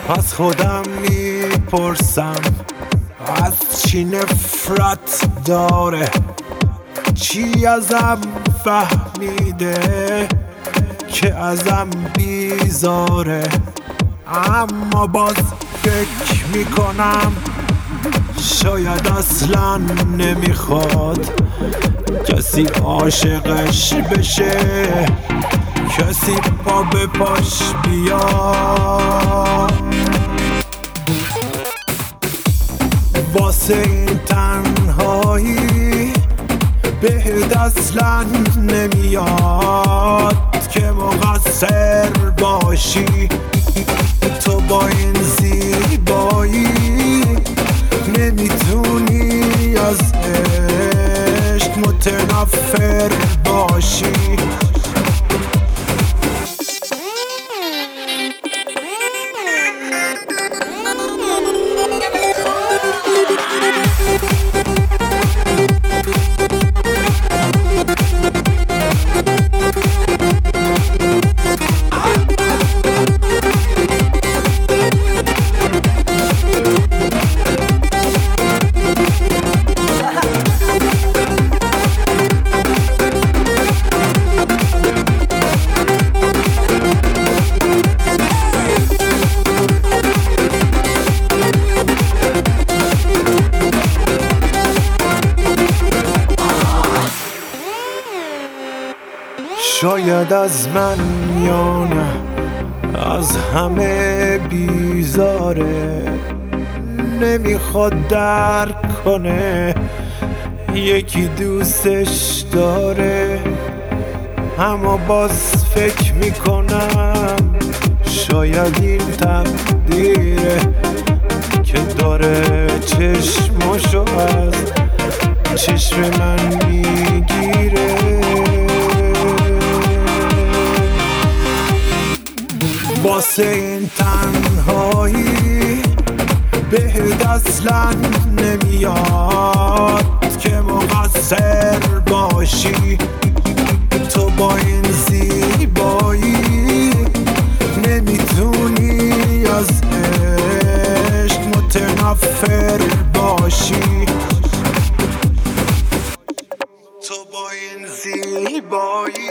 از خودم میپرسم از چی نفرت داره، چی ازم فهمیده که ازم بیزاره. اما باز فکر میکنم شاید اصلا نمیخواد کسی عاشقش بشه، کسی پا به پاش بیاد. واسه این تنهایی بهت اصلا نمیاد که مقصر باشی. تو با این زیبایی نمیتونی از عشق متنفر باشی. شاید از من یا نه از همه بیزاره، نمیخواد درک کنه یکی دوستش داره. اما باز فکر میکنم شاید این تقدیره که داره چشماشو از چشم من میگیره. واسه این تنهایی بهت اصلا نمیاد که مقصر باشی. تو با این زیبایی نمیتونی از عشق متنفر باشی. تو با این زیبایی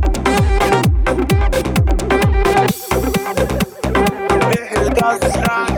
that's